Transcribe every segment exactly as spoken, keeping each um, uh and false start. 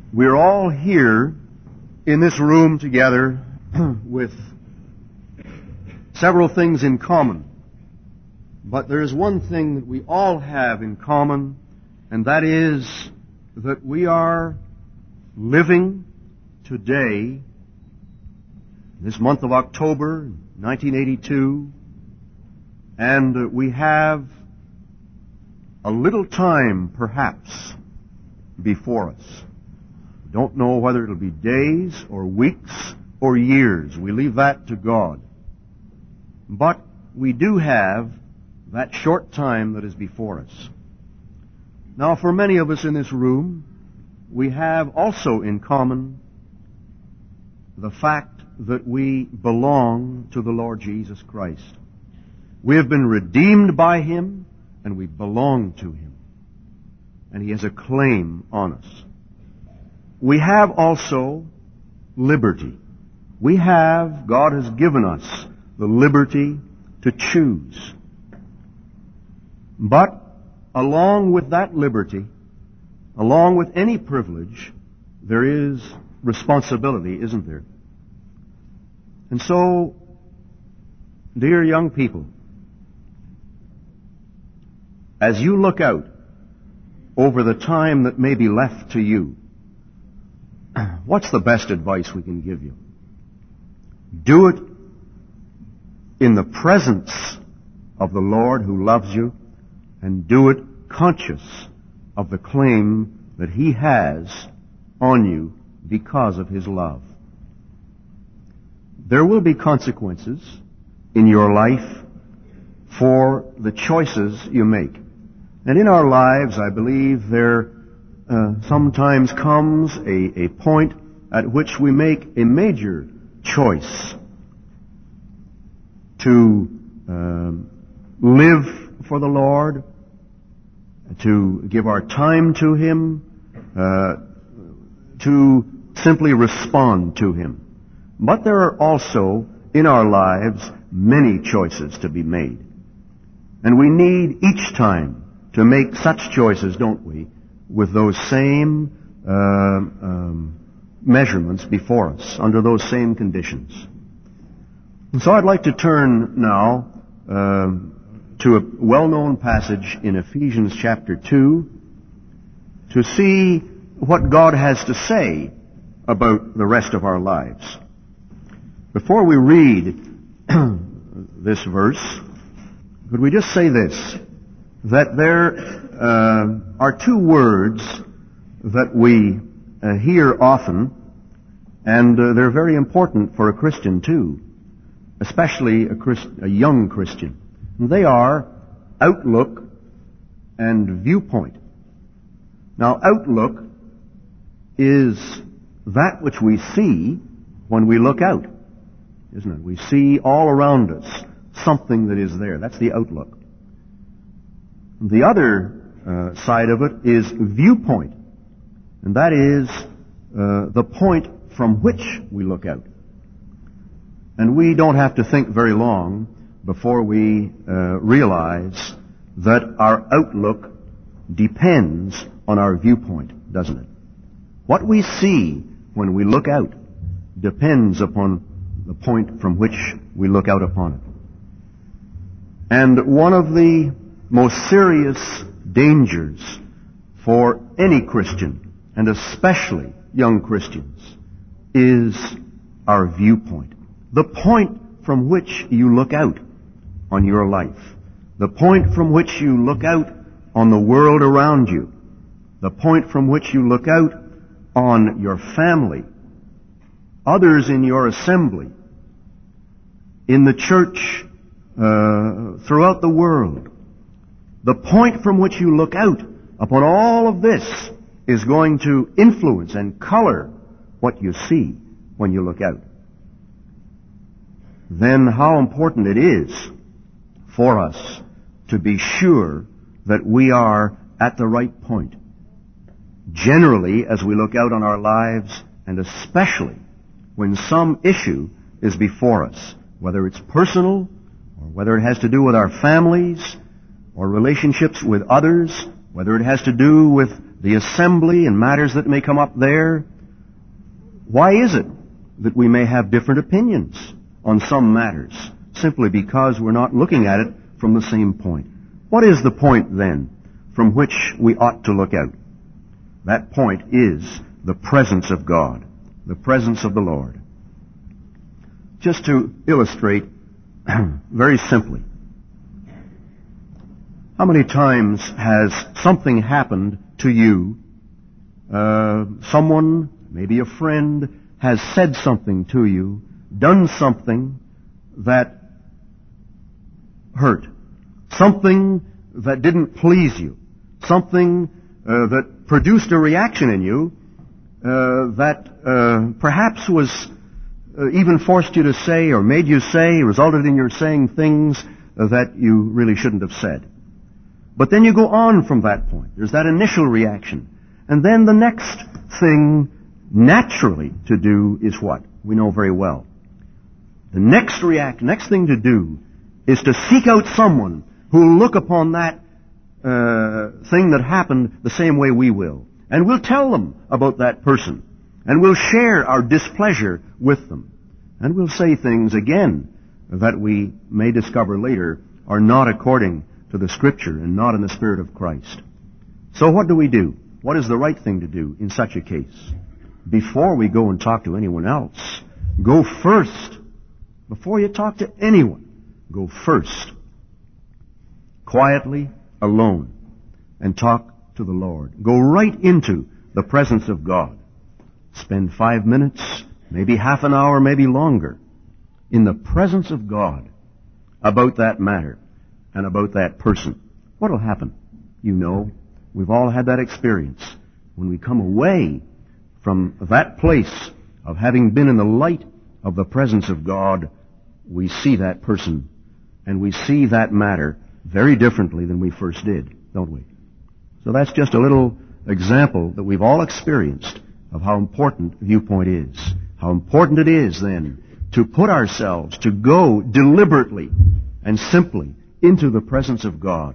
We're all here in this room together with several things in common. But there is one thing that we all have in common, and that is that we are living today, this month of October, nineteen eighty-two, and we have a little time, perhaps, before us. Don't know whether it'll be days or weeks or years. We leave that to God. But we do have that short time that is before us. Now, for many of us in this room, we have also in common the fact that we belong to the Lord Jesus Christ. We have been redeemed by Him, and we belong to Him. And He has a claim on us. We have also liberty. We have, God has given us the liberty to choose. But along with that liberty, along with any privilege, there is responsibility, isn't there? And so, dear young people, as you look out over the time that may be left to you, what's the best advice we can give you? Do it in the presence of the Lord who loves you, and do it conscious of the claim that He has on you because of His love. There will be consequences in your life for the choices you make. And in our lives, I believe there uh, sometimes comes a, a point at which we make a major choice to uh, live for the Lord, to give our time to Him, uh, to simply respond to Him. But there are also in our lives many choices to be made. And we need each time to make such choices, don't we, with those same uh, um, measurements before us, under those same conditions. And so I'd like to turn now uh, to a well-known passage in Ephesians chapter two to see what God has to say about the rest of our lives. Before we read this verse, could we just say this, that there uh, are two words that we uh, hear often, and uh, they're very important for a Christian too, especially a, Christ- a young Christian. And they are outlook and viewpoint. Now, outlook is that which we see when we look out, isn't it? We see all around us something that is there. That's the outlook. The other uh, side of it is viewpoint, and that is uh, the point from which we look out. And we don't have to think very long before we uh, realize that our outlook depends on our viewpoint, doesn't it? What we see when we look out depends upon the point from which we look out upon it. And one of the most serious dangers for any Christian, and especially young Christians, is our viewpoint. The point from which you look out on your life. The point from which you look out on the world around you. The point from which you look out on your family, others in your assembly, in the church, uh, throughout the world. The point from which you look out upon all of this is going to influence and color what you see when you look out. Then how important it is for us to be sure that we are at the right point. Generally, as we look out on our lives, and especially when some issue is before us, whether it's personal, or whether it has to do with our families, or relationships with others, whether it has to do with the assembly and matters that may come up there. Why is it that we may have different opinions on some matters? Simply because we're not looking at it from the same point. What is the point then from which we ought to look out? That point is the presence of God, the presence of the Lord. Just to illustrate very simply, how many times has something happened to you? Uh, someone, maybe a friend, has said something to you, done something that hurt, something that didn't please you, something uh, that produced a reaction in you uh, that uh, perhaps was uh, even forced you to say or made you say, resulted in your saying things uh, that you really shouldn't have said. But then you go on from that point. There's that initial reaction. And then the next thing naturally to do is what? We know very well. The next react, next thing to do is to seek out someone who will look upon that uh, thing that happened the same way we will. And we'll tell them about that person. And we'll share our displeasure with them. And we'll say things again that we may discover later are not according to the Scripture and not in the Spirit of Christ. So what do we do? What is the right thing to do in such a case? Before we go and talk to anyone else, go first. Before you talk to anyone, go first. Quietly, alone, and talk to the Lord. Go right into the presence of God. Spend five minutes, maybe half an hour, maybe longer, in the presence of God about that matter and about that person. What will happen? You know, we've all had that experience. When we come away from that place of having been in the light of the presence of God, we see that person and we see that matter very differently than we first did, don't we? So that's just a little example that we've all experienced of how important viewpoint is. How important it is then to put ourselves, to go deliberately and simply into the presence of God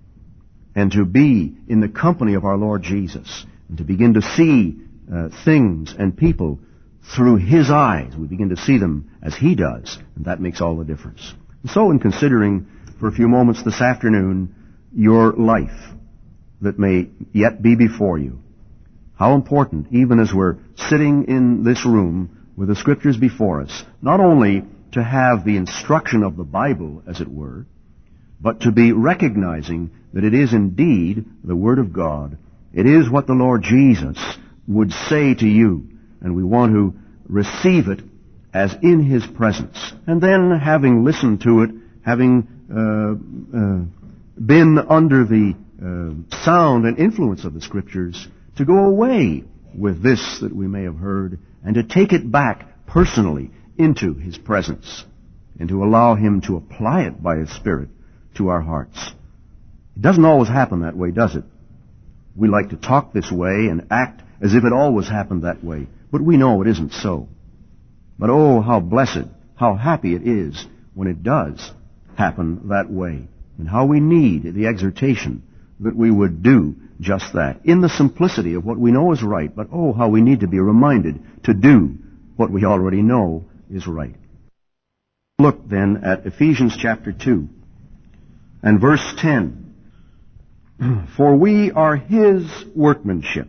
and to be in the company of our Lord Jesus and to begin to see uh, things and people through His eyes. We begin to see them as He does, and that makes all the difference. And so in considering for a few moments this afternoon your life that may yet be before you, how important, even as we're sitting in this room with the Scriptures before us, not only to have the instruction of the Bible, as it were, but to be recognizing that it is indeed the Word of God. It is what the Lord Jesus would say to you, and we want to receive it as in His presence. And then, having listened to it, having uh, uh, been under the uh, sound and influence of the Scriptures, to go away with this that we may have heard and to take it back personally into His presence and to allow Him to apply it by His Spirit to our hearts. It doesn't always happen that way, does it? We like to talk this way and act as if it always happened that way, but we know it isn't so. But oh, how blessed, how happy it is when it does happen that way, and how we need the exhortation that we would do just that, in the simplicity of what we know is right, but oh, how we need to be reminded to do what we already know is right. Look then at Ephesians chapter two and verse ten. For we are His workmanship,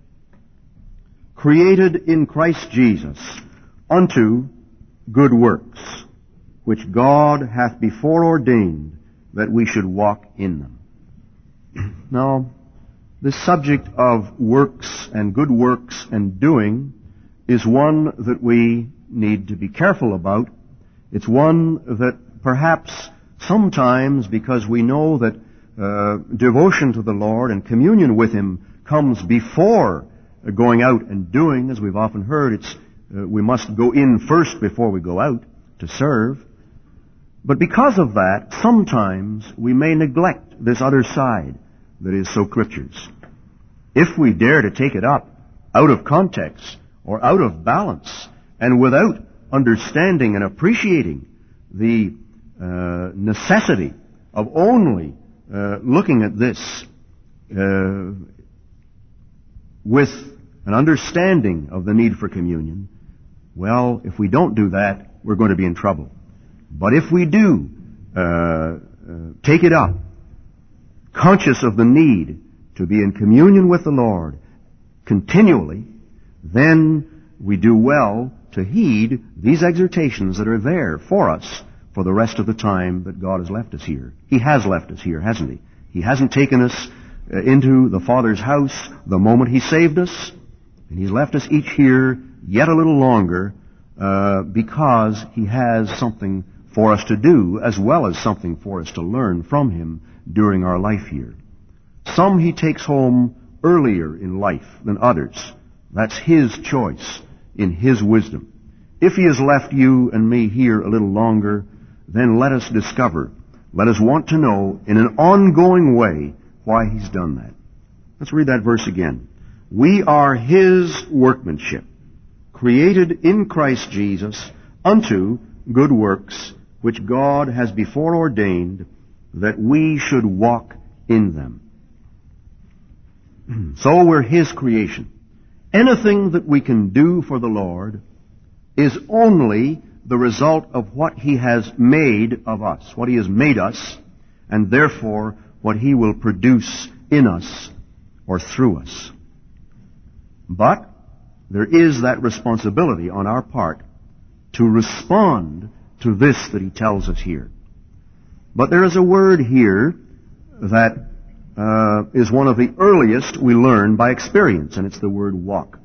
created in Christ Jesus unto good works, which God hath before ordained that we should walk in them. Now, this subject of works and good works and doing is one that we need to be careful about. It's one that perhaps sometimes, because we know that uh, devotion to the Lord and communion with Him comes before going out and doing, as we've often heard, it's uh, we must go in first before we go out to serve. But because of that, sometimes we may neglect this other side that is so Scriptures. If we dare to take it up out of context or out of balance and without understanding and appreciating the uh, necessity of only uh, looking at this uh, with an understanding of the need for communion, well, if we don't do that, we're going to be in trouble. But if we do uh, uh, take it up, conscious of the need to be in communion with the Lord continually, then we do well to heed these exhortations that are there for us for the rest of the time that God has left us here. He has left us here, hasn't He? He hasn't taken us uh, into the Father's house the moment He saved us, and He's left us each here yet a little longer uh, because He has something for us to do as well as something for us to learn from Him during our life here. Some He takes home earlier in life than others. That's His choice in His wisdom. If He has left you and me here a little longer, then let us discover, let us want to know in an ongoing way why He's done that. Let's read that verse again. We are His workmanship, created in Christ Jesus unto good works, which God has before ordained that we should walk in them. So we're His creation. Anything that we can do for the Lord is only the result of what He has made of us, what He has made us, and therefore what He will produce in us or through us. But there is that responsibility on our part to respond to this that He tells us here. But there is a word here that uh, is one of the earliest we learn by experience, and it's the word walk.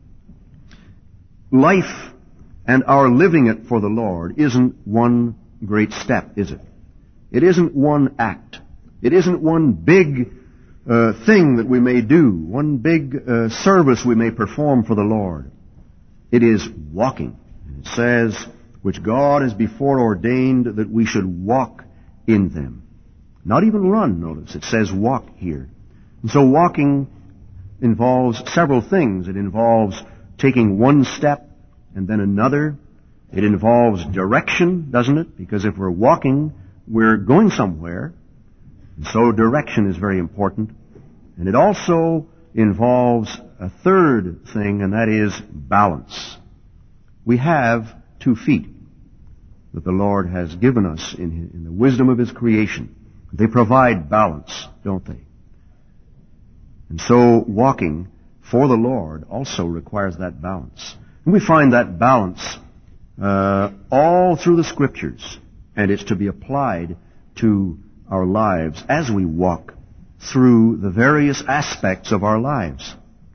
Life and our living it for the Lord isn't one great step, is it? It isn't one act. It isn't one big uh, thing that we may do, one big uh, service we may perform for the Lord. It is walking. It says, which God has before ordained that we should walk in them. Not even run, notice. It says walk here. And so walking involves several things. It involves taking one step and then another. It involves direction, doesn't it? Because if we're walking, we're going somewhere. And so direction is very important. And it also involves a third thing, and that is balance. We have two feet that the Lord has given us in, in the wisdom of His creation. They provide balance, don't they? And so walking for the Lord also requires that balance. And we find that balance uh, all through the Scriptures, and it's to be applied to our lives as we walk through the various aspects of our lives.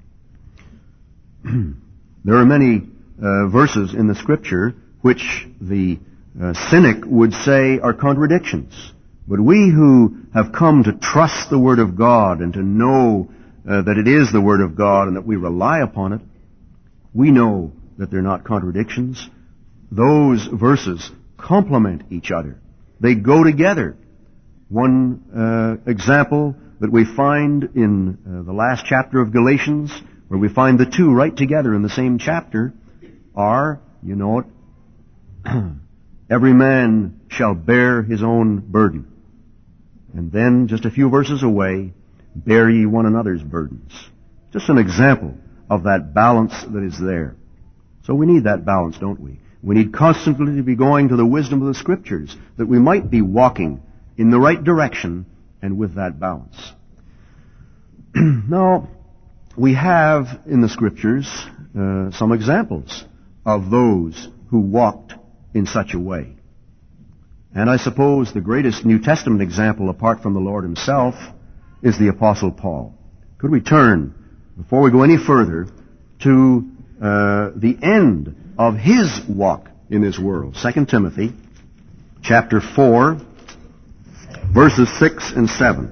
There are many uh, verses in the Scripture which the uh, cynic would say are contradictions. But we who have come to trust the Word of God and to know uh, that it is the Word of God and that we rely upon it, we know that they're not contradictions. Those verses complement each other. They go together. One uh, example that we find in uh, the last chapter of Galatians, where we find the two right together in the same chapter, are, you know it, every man shall bear his own burden. And then, just a few verses away, bear ye one another's burdens. Just an example of that balance that is there. So we need that balance, don't we? We need constantly to be going to the wisdom of the Scriptures, that we might be walking in the right direction and with that balance. Now, we have in the Scriptures uh, some examples of those who walked in such a way. And I suppose the greatest New Testament example apart from the Lord Himself is the Apostle Paul. Could we turn, before we go any further, to uh, the end of his walk in this world? Second Timothy chapter four, verses six and seven.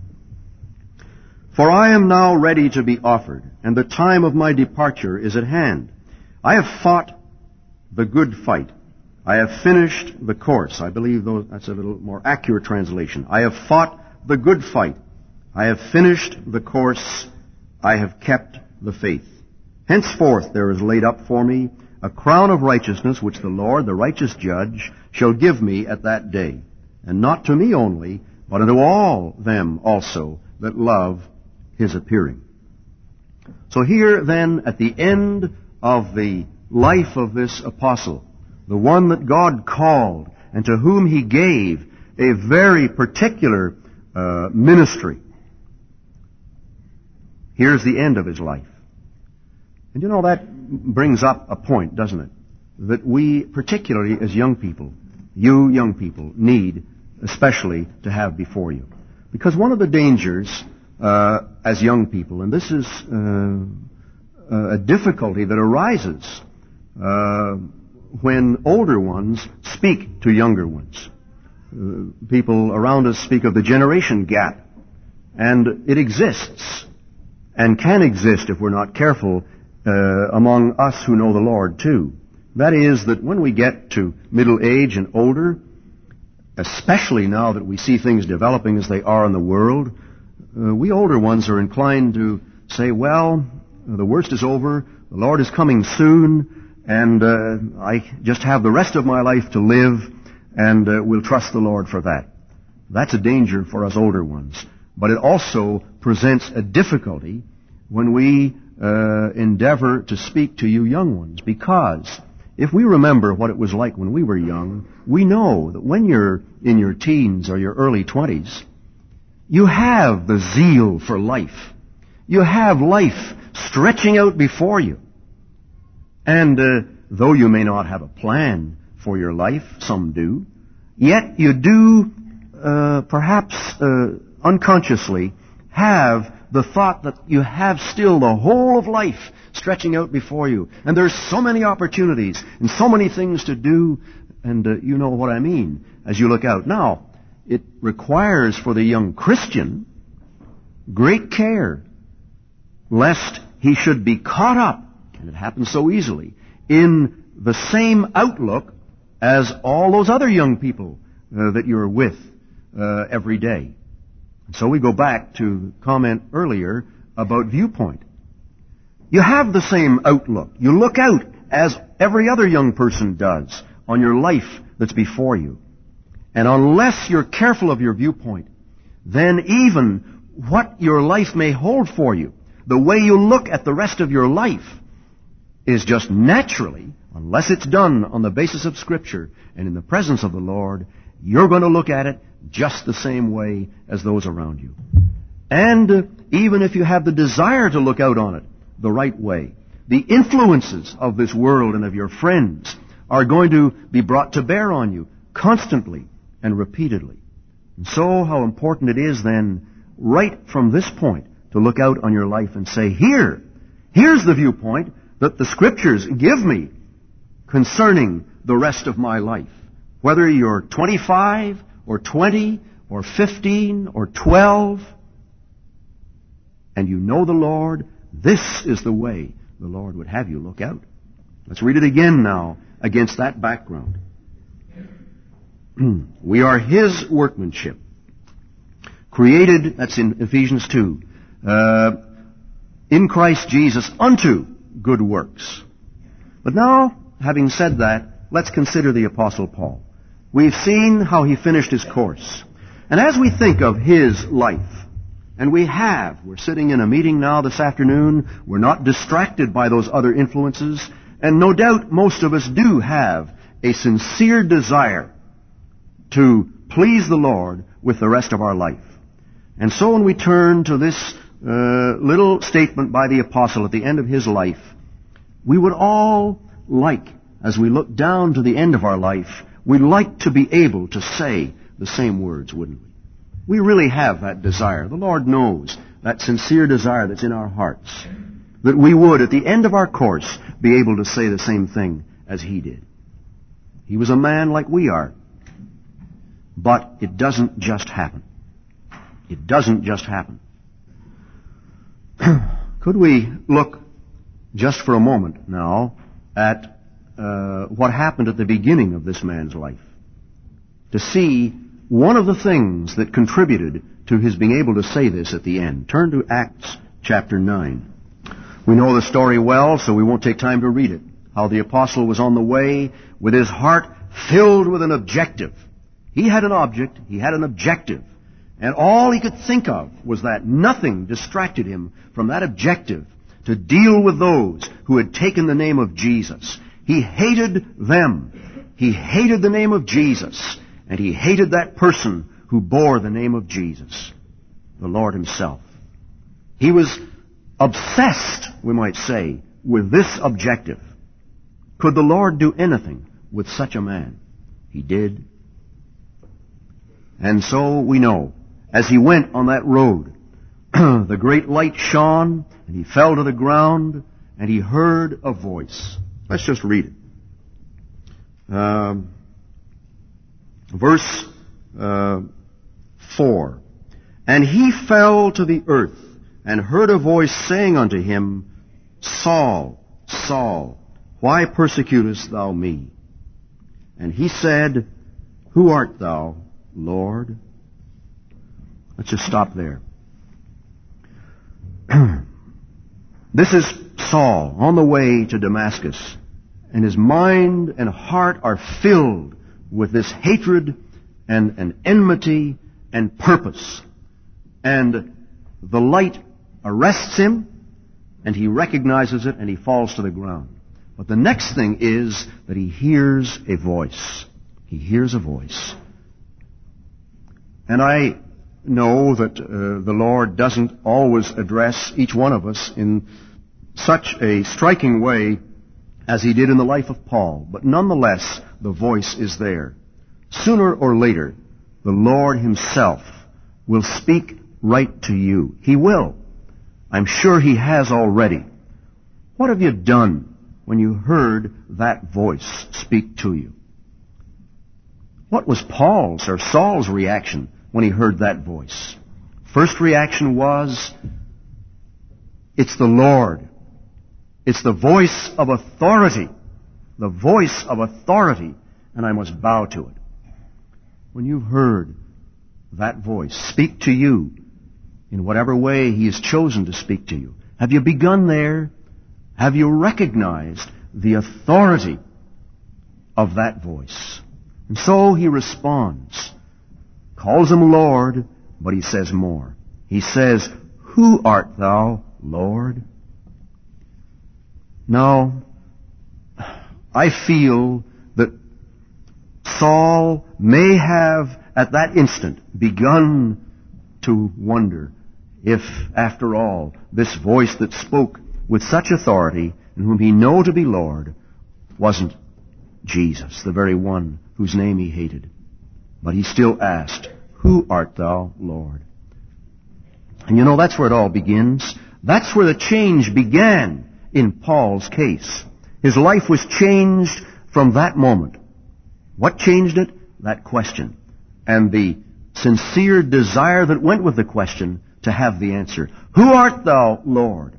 For I am now ready to be offered, and the time of my departure is at hand. I have fought the good fight. I have finished the course. I believe that's a little more accurate translation. I have fought the good fight. I have finished the course. I have kept the faith. Henceforth there is laid up for me a crown of righteousness, which the Lord, the righteous judge, shall give me at that day. And not to me only, but unto all them also that love His appearing. So here then, at the end of the life of this apostle, the one that God called and to whom He gave a very particular uh, ministry, here's the end of his life. And you know, that brings up a point, doesn't it? That we, particularly as young people, you young people, need especially to have before you. Because one of the dangers uh, as young people, and this is uh, a difficulty that arises uh, when older ones speak to younger ones. Uh, people around us speak of the generation gap, and it exists and can exist if we're not careful uh, among us who know the Lord too. That is, that when we get to middle age and older, especially now that we see things developing as they are in the world, uh, we older ones are inclined to say, well, the worst is over, the Lord is coming soon, and uh, I just have the rest of my life to live, and uh, we'll trust the Lord for that. That's a danger for us older ones. But it also presents a difficulty when we uh, endeavor to speak to you young ones, because if we remember what it was like when we were young, we know that when you're in your teens or your early twenties, you have the zeal for life. You have life stretching out before you. And uh, though you may not have a plan for your life, some do, yet you do uh, perhaps uh, unconsciously have the thought that you have still the whole of life stretching out before you. And there's so many opportunities and so many things to do, and uh, you know what I mean as you look out. Now, it requires for the young Christian great care, lest he should be caught up, and it happens so easily, in the same outlook as all those other young people uh, that you're with uh, every day. So we go back to comment earlier about viewpoint. You have the same outlook. You look out as every other young person does on your life that's before you. And unless you're careful of your viewpoint, then even what your life may hold for you, the way you look at the rest of your life, is just naturally, unless it's done on the basis of Scripture and in the presence of the Lord, you're going to look at it just the same way as those around you. And uh, even if you have the desire to look out on it the right way, the influences of this world and of your friends are going to be brought to bear on you constantly and repeatedly. And so how important it is then, right from this point, to look out on your life and say, here, here's the viewpoint that the Scriptures give me concerning the rest of my life. Whether you're twenty-five or twenty or fifteen or twelve, and you know the Lord, this is the way the Lord would have you look out. Let's read it again now against that background. We are His workmanship, created, that's in Ephesians two, uh, in Christ Jesus unto good works. But now, having said that, let's consider the Apostle Paul. We've seen how he finished his course. And as we think of his life, and we have, we're sitting in a meeting now this afternoon, we're not distracted by those other influences, and no doubt most of us do have a sincere desire to please the Lord with the rest of our life. And so when we turn to this uh, little statement by the apostle at the end of his life, we would all like, as we look down to the end of our life, we'd like to be able to say the same words, wouldn't we? We really have that desire. The Lord knows that sincere desire that's in our hearts, that we would, at the end of our course, be able to say the same thing as he did. He was a man like we are. But it doesn't just happen. It doesn't just happen. Could we look just for a moment now at uh, what happened at the beginning of this man's life, to see one of the things that contributed to his being able to say this at the end? Turn to Acts chapter nine. We know the story well, so we won't take time to read it. How the apostle was on the way with his heart filled with an objective. He had an object, he had an objective, and all he could think of was that. Nothing distracted him from that objective to deal with those who had taken the name of Jesus. He hated them. He hated the name of Jesus. And he hated that person who bore the name of Jesus, the Lord himself. He was obsessed, we might say, with this objective. Could the Lord do anything with such a man? He did. And so we know, as he went on that road, the great light shone, and he fell to the ground, and he heard a voice. Let's just read it. Um, verse uh, four. And he fell to the earth, and heard a voice saying unto him, Saul, Saul, why persecutest thou me? And he said, Who art thou, Lord? Let's just stop there. This is Saul on the way to Damascus, and his mind and heart are filled with this hatred and, and enmity and purpose. And the light arrests him, and he recognizes it, and he falls to the ground. But the next thing is that he hears a voice. He hears a voice. And I know that uh, the Lord doesn't always address each one of us in such a striking way as he did in the life of Paul. But nonetheless, the voice is there. Sooner or later, the Lord himself will speak right to you. He will. I'm sure he has already. What have you done when you heard that voice speak to you? What was Paul's or Saul's reaction when he heard that voice? First reaction was, it's the Lord. It's the voice of authority. The voice of authority, and I must bow to it. When you've heard that voice speak to you in whatever way he has chosen to speak to you, have you begun there? Have you recognized the authority of that voice? And so he responds, calls him Lord, but he says more. He says, Who art thou, Lord? Now, I feel that Saul may have at that instant begun to wonder if, after all, this voice that spoke with such authority and whom he knew to be Lord wasn't Jesus, the very one whose name he hated. But he still asked, Who art thou, Lord? And you know, that's where it all begins. That's where the change began in Paul's case. His life was changed from that moment. What changed it? That question. And the sincere desire that went with the question to have the answer. Who art thou, Lord?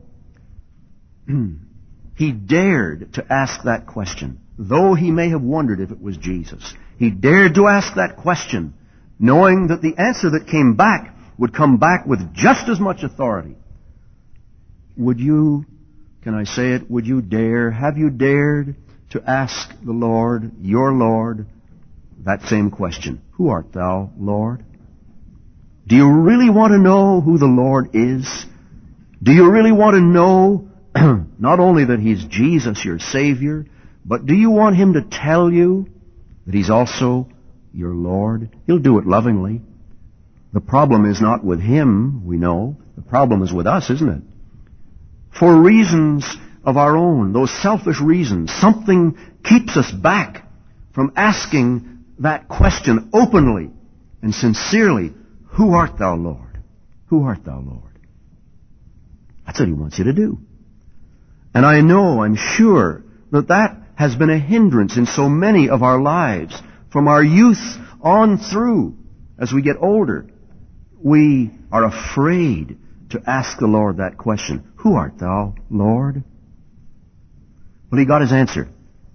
He dared to ask that question, though he may have wondered if it was Jesus. He dared to ask that question, knowing that the answer that came back would come back with just as much authority. Would you, can I say it, would you dare, have you dared to ask the Lord, your Lord, that same question? Who art thou, Lord? Do you really want to know who the Lord is? Do you really want to know not only that He's Jesus, your Savior, but do you want Him to tell you that He's also your Lord? He'll do it lovingly. The problem is not with Him, we know. The problem is with us, isn't it? For reasons of our own, those selfish reasons, something keeps us back from asking that question openly and sincerely. Who art thou, Lord? Who art thou, Lord? That's what He wants you to do. And I know, I'm sure, that that has been a hindrance in so many of our lives. From our youth on through, as we get older, we are afraid to ask the Lord that question. Who art thou, Lord? Well, he got his answer.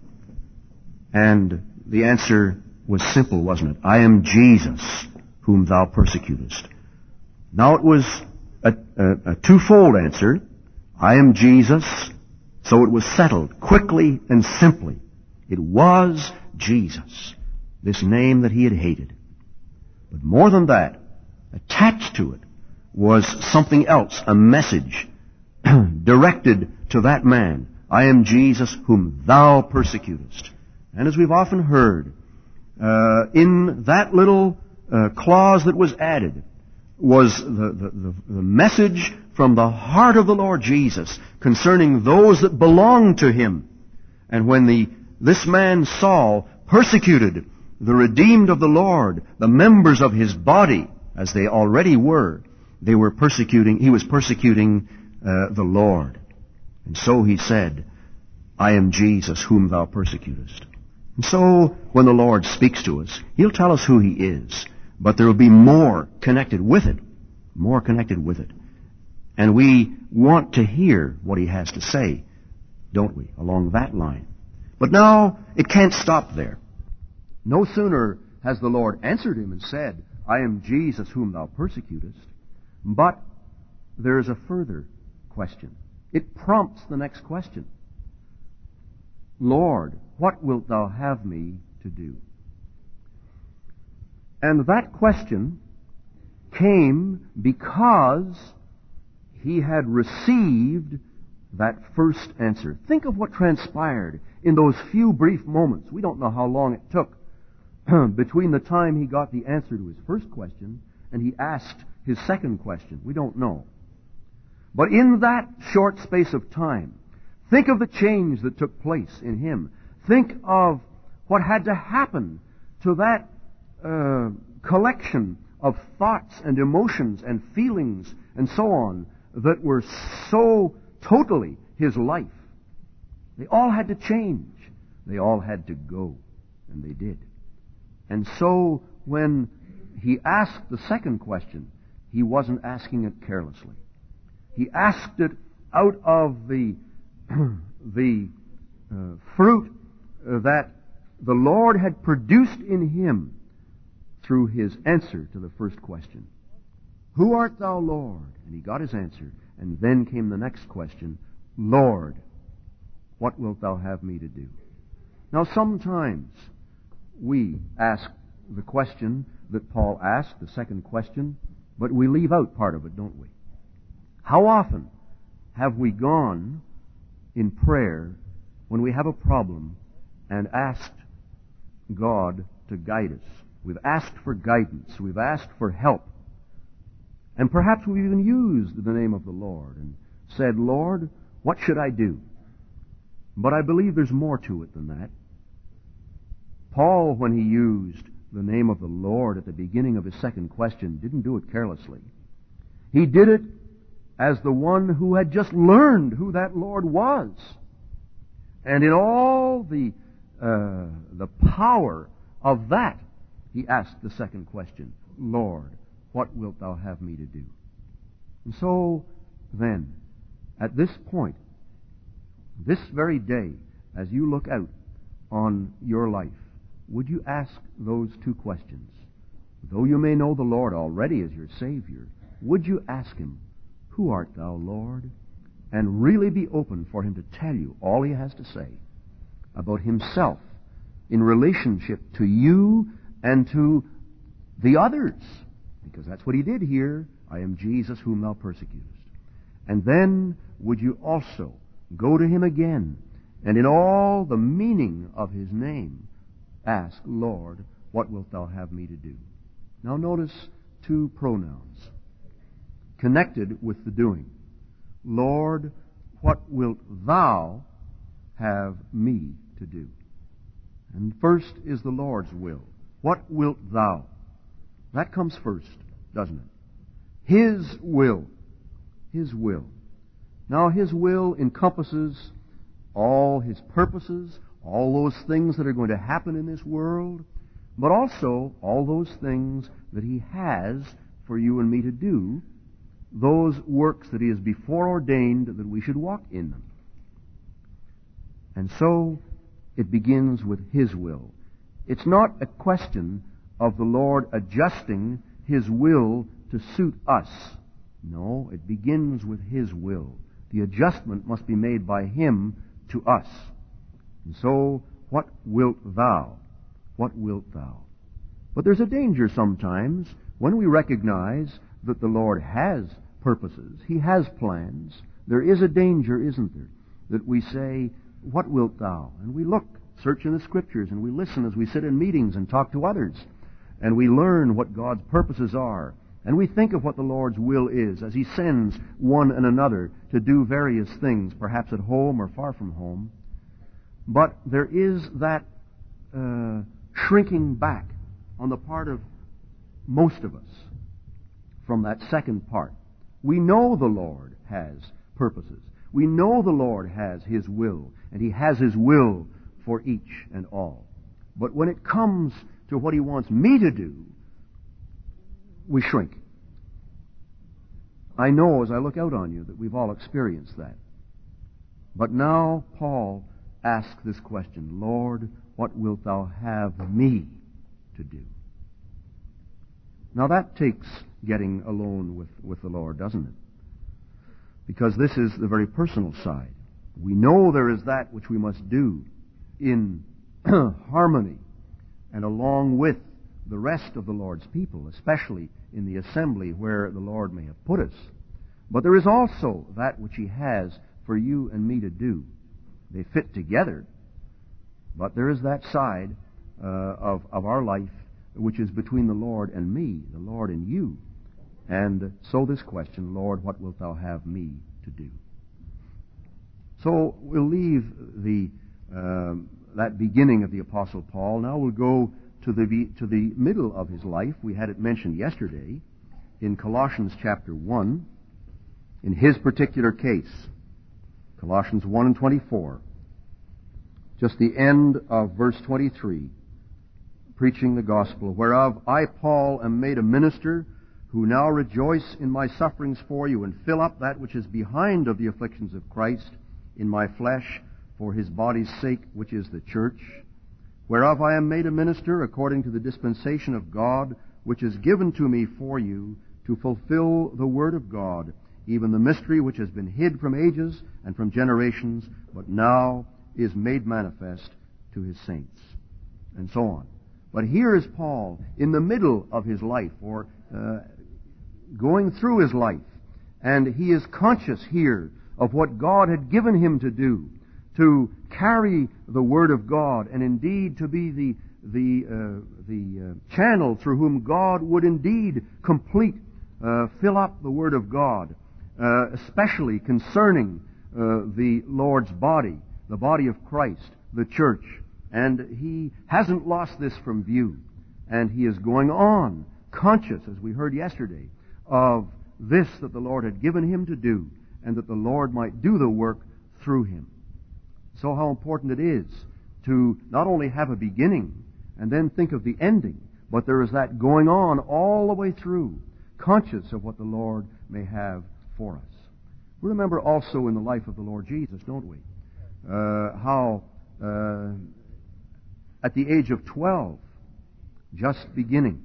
And the answer was simple, wasn't it? I am Jesus, whom thou persecutest. Now it was a, a, a twofold answer. I am Jesus. So it was settled quickly and simply. It was Jesus, this name that he had hated. But more than that, attached to it was something else, a message directed to that man, I am Jesus whom thou persecutest. And as we've often heard, uh, in that little uh, clause that was added was the, the, the, the message from the heart of the Lord Jesus concerning those that belong to Him. And when the this man Saul persecuted the redeemed of the Lord, the members of His body, as they already were, they were persecuting, he was persecuting uh, the Lord. And so he said, I am Jesus whom thou persecutest. And so when the Lord speaks to us, He'll tell us who He is, but there will be more connected with it, more connected with it. And we want to hear what He has to say, don't we, along that line. But now, it can't stop there. No sooner has the Lord answered him and said, I am Jesus whom thou persecutest, but there is a further question. It prompts the next question. Lord, what wilt thou have me to do? And that question came because he had received that first answer. Think of what transpired in those few brief moments. We don't know how long it took between the time he got the answer to his first question and he asked his second question. We don't know. But in that short space of time, think of the change that took place in him. Think of what had to happen to that uh, collection of thoughts and emotions and feelings and so on that were so totally his life. They all had to change. They all had to go. And they did. And so when he asked the second question, he wasn't asking it carelessly. He asked it out of the the uh, fruit uh, that the Lord had produced in him through his answer to the first question. Who art thou, Lord? And he got his answer. And then came the next question, Lord, what wilt thou have me to do? Now sometimes we ask the question that Paul asked, the second question, but we leave out part of it, don't we? How often have we gone in prayer when we have a problem and asked God to guide us? We've asked for guidance. We've asked for help. And perhaps we've even used the name of the Lord and said, Lord, what should I do? But I believe there's more to it than that. Paul, when he used the name of the Lord at the beginning of his second question, didn't do it carelessly. He did it as the one who had just learned who that Lord was. And in all the uh, the power of that, he asked the second question, Lord, what wilt thou have me to do? And so, then, at this point, this very day, as you look out on your life, would you ask those two questions? Though you may know the Lord already as your Savior, would you ask Him, who art thou, Lord? And really be open for Him to tell you all He has to say about Himself in relationship to you and to the others. Because that's what He did here. I am Jesus whom thou persecutest. And then would you also go to Him again and in all the meaning of His name ask, Lord, what wilt thou have me to do? Now notice two pronouns connected with the doing. Lord, what wilt thou have me to do? And first is the Lord's will. What wilt thou? That comes first, doesn't it? His will. His will. Now His will encompasses all His purposes, all those things that are going to happen in this world, but also all those things that He has for you and me to do, those works that He has before ordained that we should walk in them. And so it begins with His will. It's not a question of the Lord adjusting His will to suit us. No, it begins with His will. The adjustment must be made by Him to us. And so, what wilt thou? What wilt thou? But there's a danger sometimes when we recognize that the Lord has purposes, He has plans, there is a danger, isn't there, that we say, what wilt thou? And we look, search in the Scriptures, and we listen as we sit in meetings and talk to others, and we learn what God's purposes are, and we think of what the Lord's will is as He sends one and another to do various things, perhaps at home or far from home. But there is that uh, shrinking back on the part of most of us from that second part. We know the Lord has purposes. We know the Lord has His will, and He has His will for each and all. But when it comes to what He wants me to do, we shrink. I know as I look out on you that we've all experienced that. But now Paul asks this question, Lord, what wilt thou have me to do? Now that takes getting alone with, with the Lord, doesn't it? Because this is the very personal side. We know there is that which we must do in harmony and along with the rest of the Lord's people, especially in the assembly where the Lord may have put us. But there is also that which He has for you and me to do. They fit together, but there is that side uh, of, of our life which is between the Lord and me, the Lord and you. And so this question, Lord, what wilt thou have me to do? So we'll leave the uh, that beginning of the Apostle Paul. Now we'll go to the to the middle of his life. We had it mentioned yesterday in Colossians chapter one, in his particular case. Colossians one and twenty-four. Just the end of verse twenty-three. Preaching the gospel, whereof I, Paul, am made a minister, who now rejoice in my sufferings for you, and fill up that which is behind of the afflictions of Christ in my flesh, for His body's sake, which is the church, whereof I am made a minister according to the dispensation of God, which is given to me for you, to fulfill the word of God, even the mystery which has been hid from ages and from generations, but now is made manifest to His saints. And so on. But here is Paul in the middle of his life, or uh, going through his life, and he is conscious here of what God had given him to do, to carry the Word of God, and indeed to be the the uh, the uh, channel through whom God would indeed complete, uh, fill up the Word of God, uh, especially concerning uh, the Lord's body, the body of Christ, the church. And he hasn't lost this from view. And he is going on, conscious, as we heard yesterday, of this that the Lord had given him to do, and that the Lord might do the work through him. So how important it is to not only have a beginning and then think of the ending, but there is that going on all the way through, conscious of what the Lord may have for us. We remember also in the life of the Lord Jesus, don't we, uh, how... Uh, At the age of twelve, just beginning,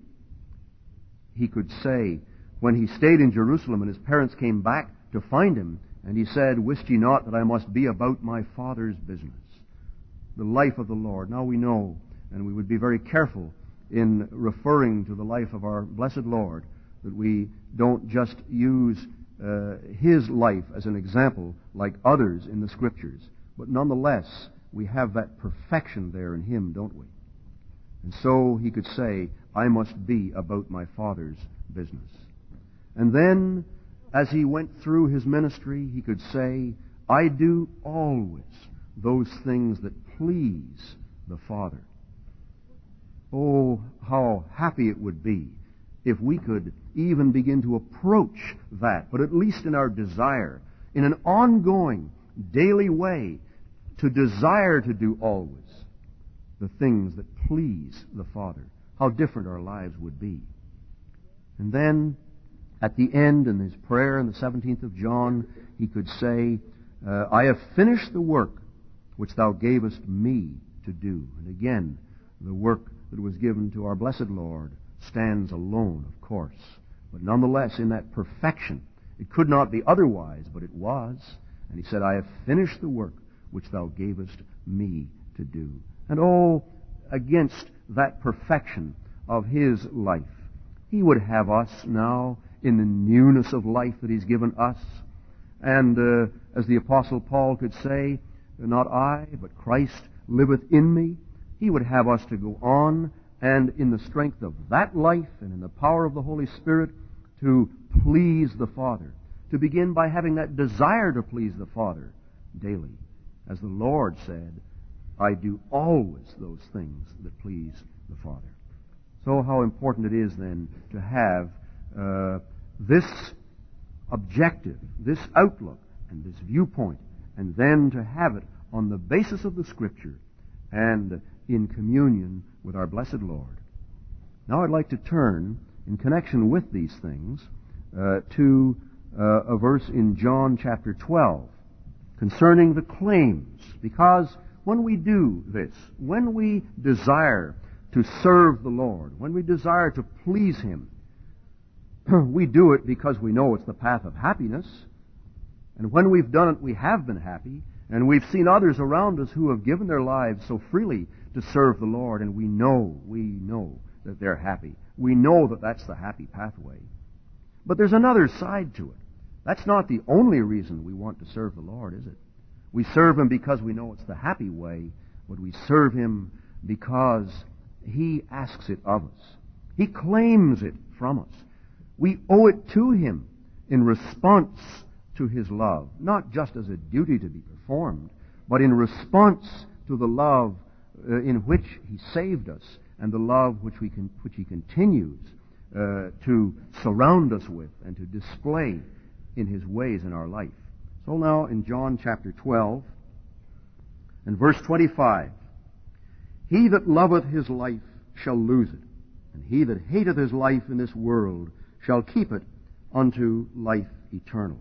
he could say, when he stayed in Jerusalem and his parents came back to find him, and he said, "Wist ye not that I must be about my Father's business?" The life of the Lord. Now we know, and we would be very careful in referring to the life of our blessed Lord, that we don't just use uh, His life as an example like others in the Scriptures, but nonetheless, we have that perfection there in Him, don't we? And so he could say, I must be about my Father's business. And then, as he went through his ministry, he could say, I do always those things that please the Father. Oh, how happy it would be if we could even begin to approach that, but at least in our desire, in an ongoing, daily way, to desire to do always the things that please the Father. How different our lives would be. And then, at the end, in his prayer in the seventeenth of John, he could say, uh, I have finished the work which thou gavest me to do. And again, the work that was given to our blessed Lord stands alone, of course. But nonetheless, in that perfection, it could not be otherwise, but it was. And he said, I have finished the work which thou gavest me to do. And oh, against that perfection of his life, he would have us now in the newness of life that he's given us, And uh, as the Apostle Paul could say, not I, but Christ liveth in me, he would have us to go on and in the strength of that life and in the power of the Holy Spirit to please the Father. To begin by having that desire to please the Father daily. As the Lord said, I do always those things that please the Father. So how important it is then to have uh, this objective, this outlook, and this viewpoint, and then to have it on the basis of the Scripture and in communion with our blessed Lord. Now I'd like to turn, in connection with these things, uh, to uh, a verse in John chapter twelve concerning the claims, because when we do this, when we desire to serve the Lord, when we desire to please Him, we do it because we know it's the path of happiness. And when we've done it, we have been happy. And we've seen others around us who have given their lives so freely to serve the Lord. And we know, we know that they're happy. We know that that's the happy pathway. But there's another side to it. That's not the only reason we want to serve the Lord, is it? We serve Him because we know it's the happy way, but we serve Him because He asks it of us. He claims it from us. We owe it to Him in response to His love, not just as a duty to be performed, but in response to the love uh, in which He saved us and the love which we can, which He continues uh, to surround us with and to display in His ways in our life. So now in John chapter twelve and verse twenty-five, He that loveth his life shall lose it, and he that hateth his life in this world shall keep it unto life eternal.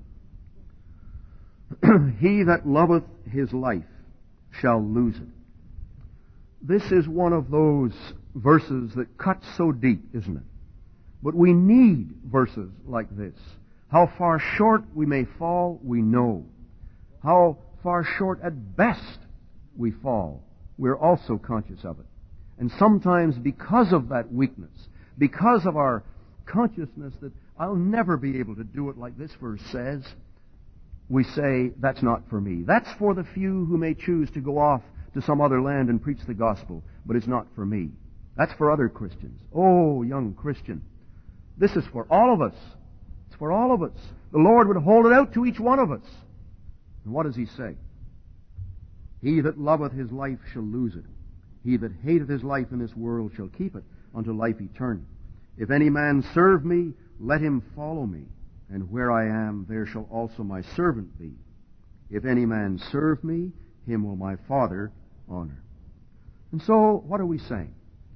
He that loveth his life shall lose it. This is one of those verses that cut so deep, isn't it? But we need verses like this. How far short we may fall, we know. How far short at best we fall, we're also conscious of it. And sometimes because of that weakness, because of our consciousness that I'll never be able to do it like this verse says, we say, that's not for me. That's for the few who may choose to go off to some other land and preach the gospel, but it's not for me. That's for other Christians. Oh, young Christian, this is for all of us. It's for all of us. The Lord would hold it out to each one of us. And what does He say? He that loveth his life shall lose it. He that hateth his life in this world shall keep it unto life eternal. If any man serve me, let him follow me. And where I am, there shall also my servant be. If any man serve me, him will my Father honor. And so, what are we saying?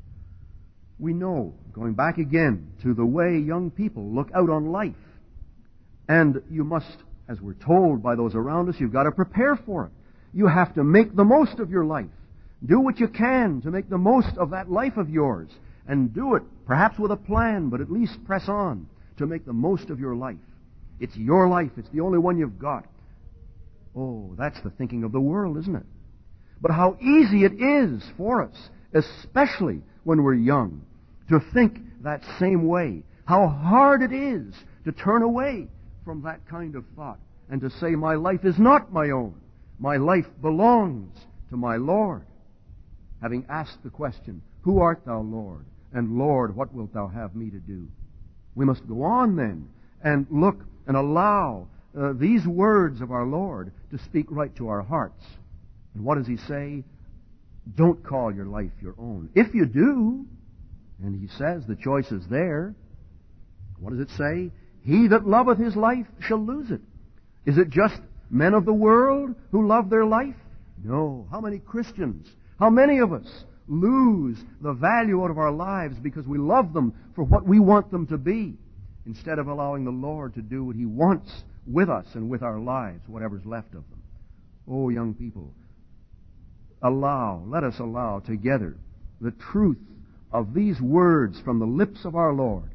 We know, going back again to the way young people look out on life. And you must, as we're told by those around us, you've got to prepare for it. You have to make the most of your life. Do what you can to make the most of that life of yours. And do it, perhaps with a plan, but at least press on to make the most of your life. It's your life. It's the only one you've got. Oh, that's the thinking of the world, isn't it? But how easy it is for us, especially when we're young, to think that same way. How hard it is to turn away from that kind of thought and to say, my life is not my own. My life belongs to my Lord. Having asked the question, who art thou, Lord? And Lord, what wilt thou have me to do? We must go on then and look and allow uh, these words of our Lord to speak right to our hearts. And what does He say? Don't call your life your own. If you do, and He says the choice is there, what does it say? He that loveth his life shall lose it. Is it just men of the world who love their life? No. How many Christians, how many of us lose the value out of our lives because we love them for what we want them to be, instead of allowing the Lord to do what He wants with us and with our lives, whatever's left of them. Oh, young people, allow, let us allow together the truth of these words from the lips of our Lord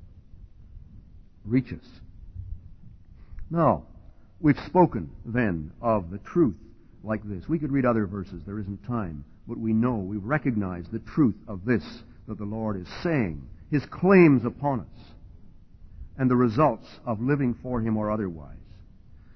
reach us. Now, we've spoken then of the truth like this. We could read other verses. There isn't time. But we know, we recognize the truth of this that the Lord is saying, His claims upon us, and the results of living for Him or otherwise.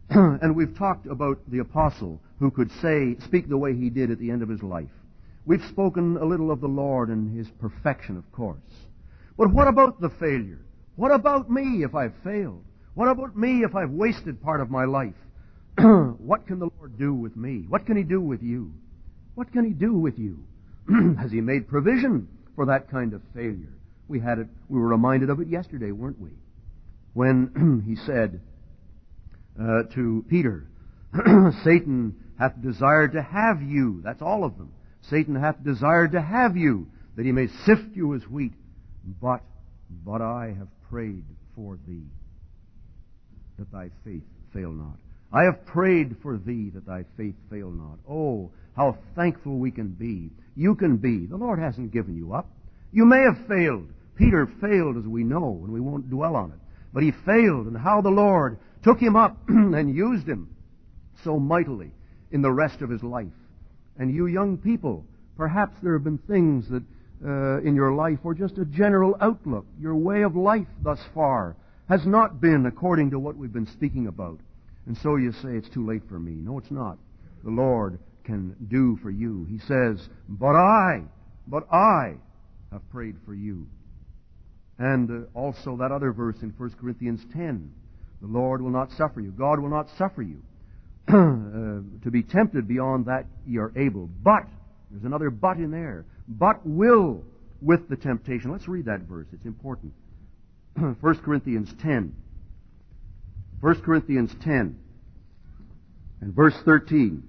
And we've talked about the apostle who could say, speak the way he did at the end of his life. We've spoken a little of the Lord and His perfection, of course. But what about the failure? What about me if I've failed? What about me if I've wasted part of my life? What can the Lord do with me? What can He do with you? What can He do with you? Has He made provision for that kind of failure? We had it, we were reminded of it yesterday, weren't we? When He said uh, to Peter, Satan hath desired to have you. That's all of them. Satan hath desired to have you, that he may sift you as wheat. But, but I have prayed for thee, that thy faith fail not. I have prayed for thee, that thy faith fail not. Oh, how thankful we can be. You can be. The Lord hasn't given you up. You may have failed. Peter failed, as we know, and we won't dwell on it. But he failed, and how the Lord took him up and used him so mightily in the rest of his life. And you young people, perhaps there have been things that uh, in your life, or just a general outlook, your way of life thus far has not been according to what we've been speaking about. And so you say, it's too late for me. No, it's not. The Lord can do for you. He says, but I, but I have prayed for you. And uh, also that other verse in First Corinthians ten, the Lord will not suffer you. God will not suffer you uh, to be tempted beyond that ye are able. But, there's another but in there, but will with the temptation. Let's read that verse. It's important. First Corinthians ten. First Corinthians ten and verse thirteen.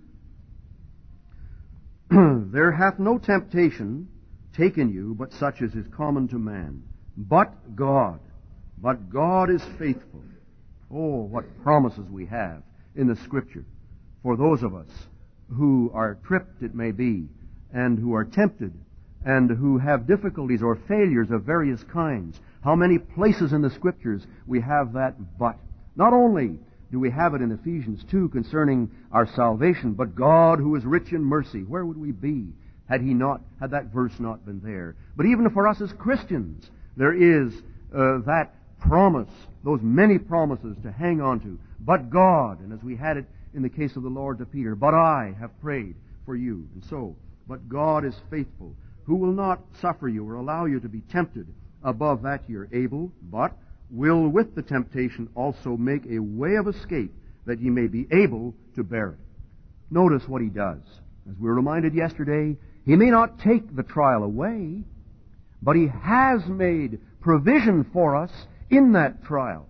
There hath no temptation taken you, but such as is common to man. But God, but God is faithful. Oh, what promises we have in the Scripture for those of us who are tripped, it may be, and who are tempted, and who have difficulties or failures of various kinds. How many places in the Scriptures we have that but. Not only do we have it in Ephesians two concerning our salvation, but God who is rich in mercy. Where would we be had He not, had that verse not been there? But even for us as Christians, there is uh, that promise, those many promises to hang on to. But God, and as we had it in the case of the Lord to Peter, but I have prayed for you. And so, but God is faithful, who will not suffer you or allow you to be tempted above that you're able, but will with the temptation also make a way of escape, that ye may be able to bear it. Notice what He does. As we were reminded yesterday, He may not take the trial away, but He has made provision for us in that trial.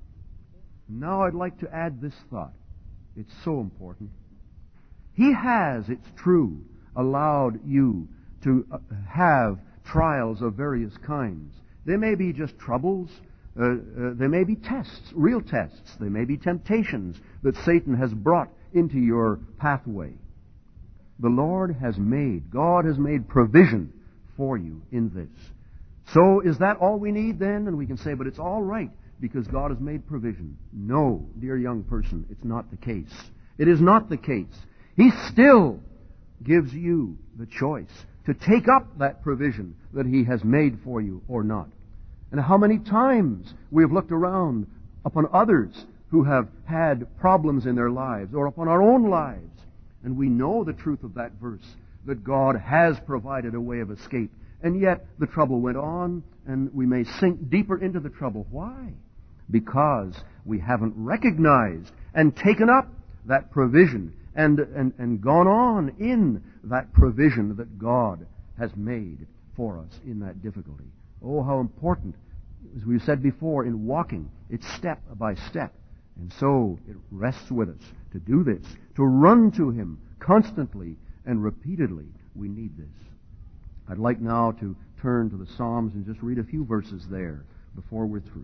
Now I'd like to add this thought. It's so important. He has, it's true, allowed you to have trials of various kinds. They may be just troubles. Uh, uh, they may be tests, real tests. They may be temptations that Satan has brought into your pathway. The Lord has made, God has made provision for you in this. So is that all we need then? And we can say, but it's all right because God has made provision. No, dear young person, it's not the case. It is not the case. He still gives you the choice to take up that provision that He has made for you or not. And how many times we have looked around upon others who have had problems in their lives or upon our own lives, and we know the truth of that verse, that God has provided a way of escape. And yet the trouble went on, and we may sink deeper into the trouble. Why? Because we haven't recognized and taken up that provision and, and, and gone on in that provision that God has made for us in that difficulty. Oh, how important, as we've said before, in walking, it's step by step. And so it rests with us to do this, to run to Him constantly and repeatedly. We need this. I'd like now to turn to the Psalms and just read a few verses there before we're through.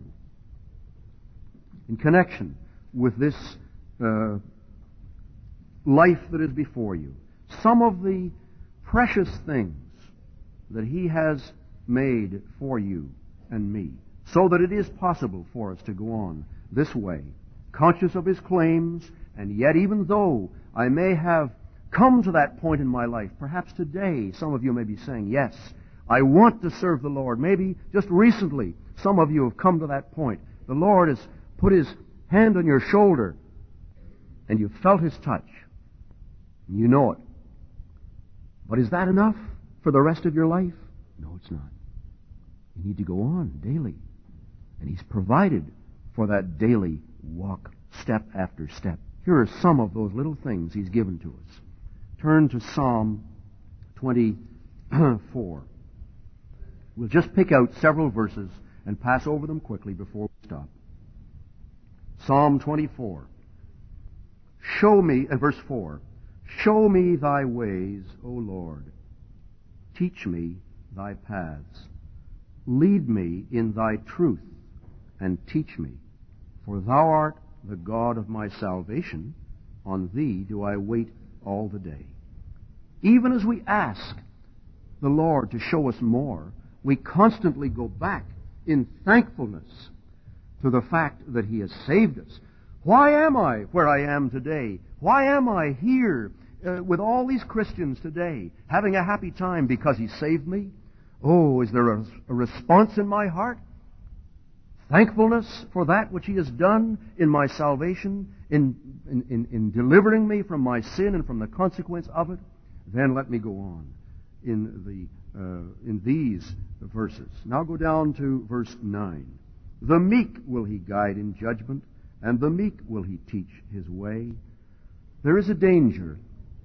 In connection with this uh, life that is before you, some of the precious things that He has made for you and me, so that it is possible for us to go on this way, conscious of His claims, and yet even though I may have come to that point in my life, perhaps today some of you may be saying, yes, I want to serve the Lord. Maybe just recently some of you have come to that point. The Lord has put His hand on your shoulder and you've felt His touch. You know it. But is that enough for the rest of your life? No, it's not. You need to go on daily. And He's provided for that daily walk, step after step. Here are some of those little things He's given to us. Turn to Psalm twenty-four. We'll just pick out several verses and pass over them quickly before we stop. Psalm twenty-four. Show me, and verse four, show me thy ways, O Lord. Teach me thy paths. Lead me in thy truth, and teach me. For thou art the God of my salvation. On thee do I wait all the day. Even as we ask the Lord to show us more, we constantly go back in thankfulness to the fact that He has saved us. Why am I where I am today? Why am I here uh, with all these Christians today, having a happy time? Because He saved me? Oh, is there a, a response in my heart? Thankfulness for that which He has done in my salvation, in, in, in, in delivering me from my sin and from the consequence of it? Then let me go on in the uh, in these verses. Now go down to verse nine. The meek will He guide in judgment, and the meek will He teach His way. There is a danger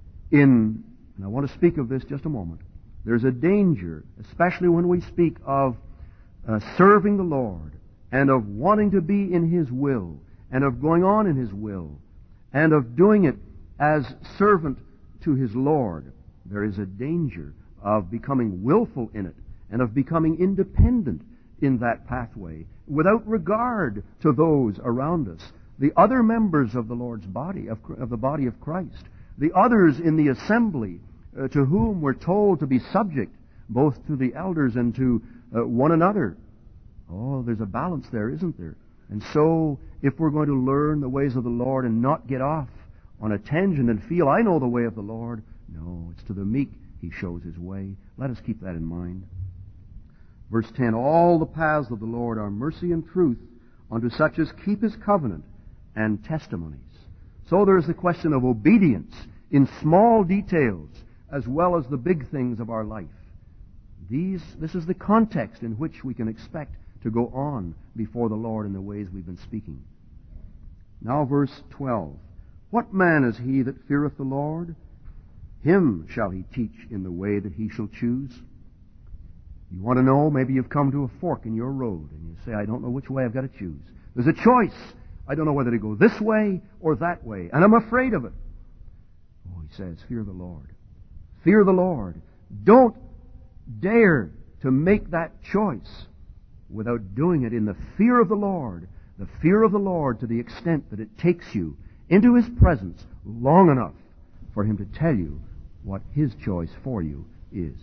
in, and I want to speak of this just a moment, there's a danger, especially when we speak of uh, serving the Lord, and of wanting to be in His will, and of going on in His will, and of doing it as servant to His Lord. There is a danger of becoming willful in it, and of becoming independent in that pathway, without regard to those around us, the other members of the Lord's body, of, of the body of Christ, the others in the assembly, uh, to whom we're told to be subject, both to the elders and to uh, one another. Oh, there's a balance there, isn't there? And so, if we're going to learn the ways of the Lord and not get off on a tangent and feel, I know the way of the Lord, no, it's to the meek He shows His way. Let us keep that in mind. Verse ten, all the paths of the Lord are mercy and truth unto such as keep His covenant and testimonies. So there is the question of obedience in small details as well as the big things of our life. These, this is the context in which we can expect to go on before the Lord in the ways we've been speaking. Now verse twelve. What man is he that feareth the Lord? Him shall He teach in the way that he shall choose. You want to know, maybe you've come to a fork in your road, and you say, I don't know which way I've got to choose. There's a choice. I don't know whether to go this way or that way, and I'm afraid of it. Oh, He says, fear the Lord. Fear the Lord. Don't dare to make that choice without doing it in the fear of the Lord, the fear of the Lord to the extent that it takes you into His presence long enough for Him to tell you what His choice for you is.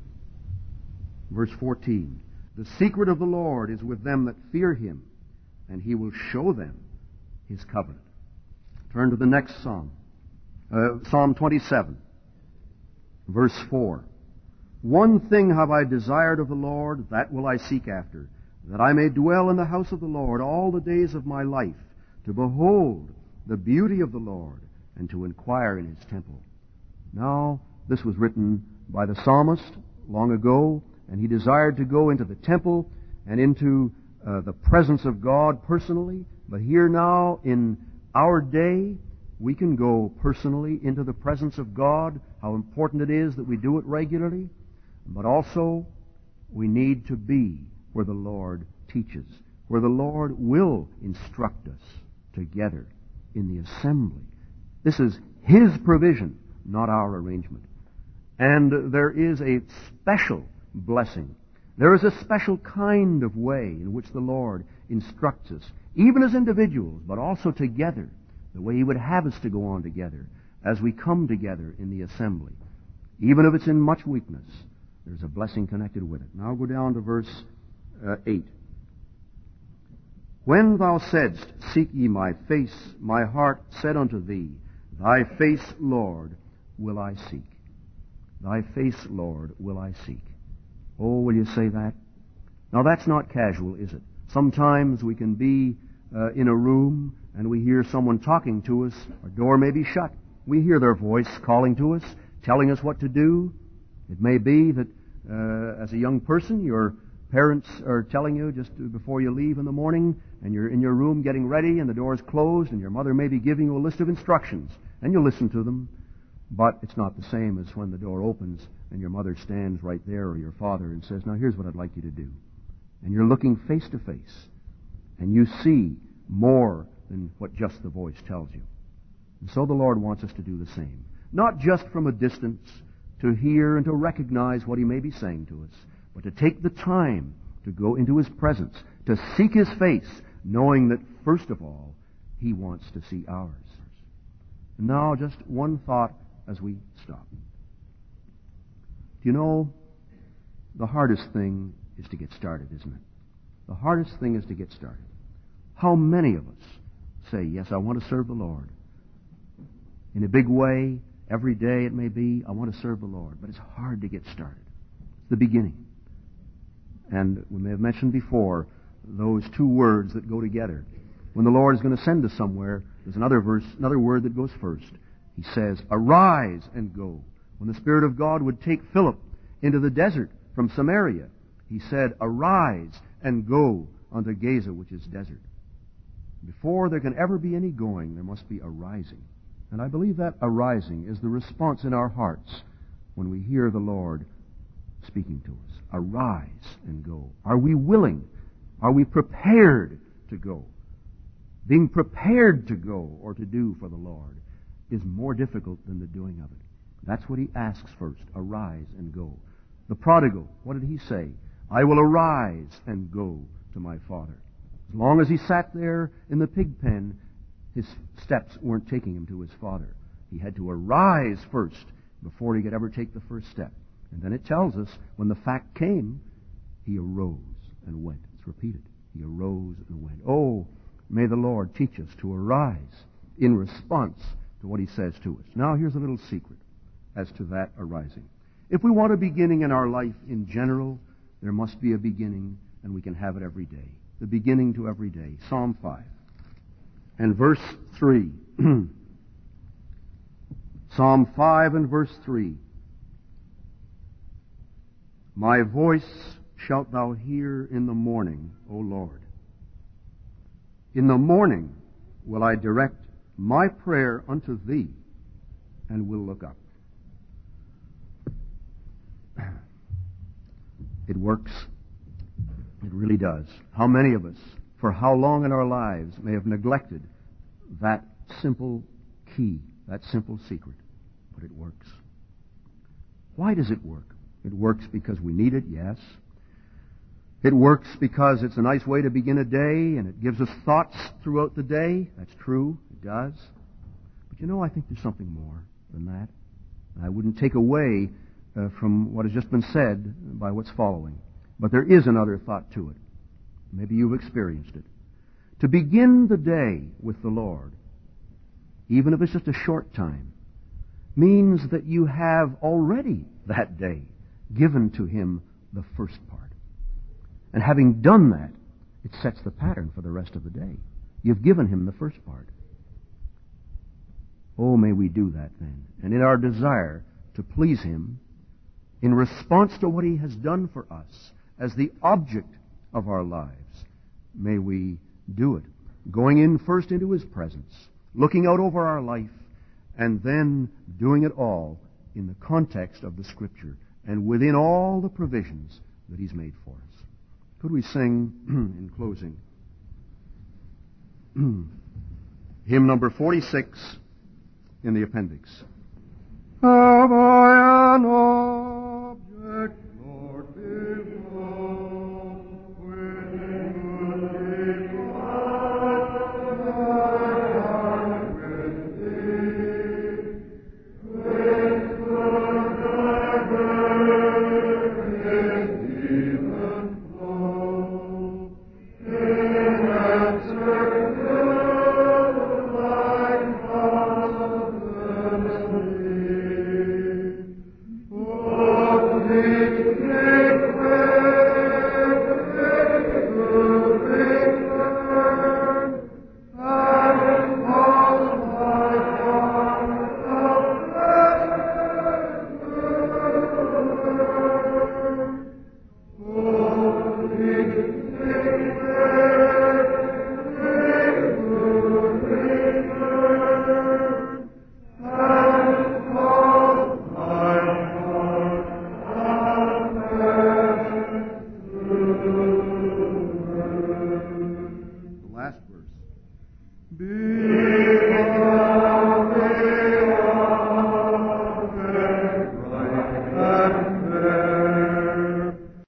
Verse fourteen, the secret of the Lord is with them that fear Him, and He will show them His covenant. Turn to the next psalm, uh, Psalm twenty-seven, verse four. One thing have I desired of the Lord, that will I seek after, that I may dwell in the house of the Lord all the days of my life, to behold the beauty of the Lord, and to inquire in His temple. Now, this was written by the psalmist long ago, and he desired to go into the temple and into uh, the presence of God personally. But here now, in our day, we can go personally into the presence of God, how important it is that we do it regularly. But also, we need to be where the Lord teaches, where the Lord will instruct us together in the assembly. This is His provision, not our arrangement. And there is a special blessing. There is a special kind of way in which the Lord instructs us, even as individuals, but also together, the way He would have us to go on together as we come together in the assembly. Even if it's in much weakness, there's a blessing connected with it. Now go down to verse uh, eight. When thou saidst, seek ye my face, my heart said unto thee, thy face, Lord, will I seek. Thy face, Lord, will I seek. Oh, will you say that? Now that's not casual, is it? Sometimes we can be uh, in a room and we hear someone talking to us, our door may be shut. We hear their voice calling to us, telling us what to do. It may be that uh, as a young person, your parents are telling you just before you leave in the morning, and you're in your room getting ready and the door's closed, and your mother may be giving you a list of instructions, and you listen to them. But it's not the same as when the door opens and your mother stands right there, or your father, and says, "Now here's what I'd like you to do." And you're looking face to face, and you see more than what just the voice tells you. And so the Lord wants us to do the same. Not just from a distance to hear and to recognize what He may be saying to us, but to take the time to go into His presence, to seek His face, knowing that, first of all, He wants to see ours. And now, just one thought as we stop. Do you know, the hardest thing is to get started, isn't it? The hardest thing is to get started. How many of us say, "Yes, I want to serve the Lord. In a big way, every day it may be, I want to serve the Lord." But it's hard to get started. It's the beginning. And we may have mentioned before those two words that go together. When the Lord is going to send us somewhere, there's another verse, another word that goes first. He says, "Arise and go." When the Spirit of God would take Philip into the desert from Samaria, He said, "Arise and go unto Gaza," which is desert. Before there can ever be any going, there must be a rising. And I believe that arising is the response in our hearts when we hear the Lord speaking to us. Arise and go. Are we willing? Are we prepared to go? Being prepared to go or to do for the Lord is more difficult than the doing of it. That's what He asks first. Arise and go. The prodigal, what did he say? "I will arise and go to my father." As long as he sat there in the pig pen, his steps weren't taking him to his father. He had to arise first before he could ever take the first step. And then it tells us, when the fact came, he arose and went. It's repeated. He arose and went. Oh, may the Lord teach us to arise in response to what He says to us. Now, here's a little secret as to that arising. If we want a beginning in our life in general, there must be a beginning, and we can have it every day. The beginning to every day. Psalm five and verse three. Psalm five and verse three. "My voice shalt thou hear in the morning, O Lord. In the morning will I direct my prayer unto Thee, and will look up." It works. It really does. How many of us, for how long in our lives, may have neglected that simple key, that simple secret? But it works. Why does it work? It works because we need it, yes. It works because it's a nice way to begin a day, and it gives us thoughts throughout the day. That's true. It does. But you know, I think there's something more than that. I wouldn't take away uh, from what has just been said by what's following. But there is another thought to it. Maybe you've experienced it. To begin the day with the Lord, even if it's just a short time, means that you have already that day given to Him the first part. And having done that, it sets the pattern for the rest of the day. You've given Him the first part. Oh, may we do that then. And in our desire to please Him, in response to what He has done for us as the object of our lives, may we do it. Going in first into His presence, looking out over our life, and then doing it all in the context of the Scripture and within all the provisions that He's made for us. Could we sing in closing hymn number forty-six in the appendix? Have I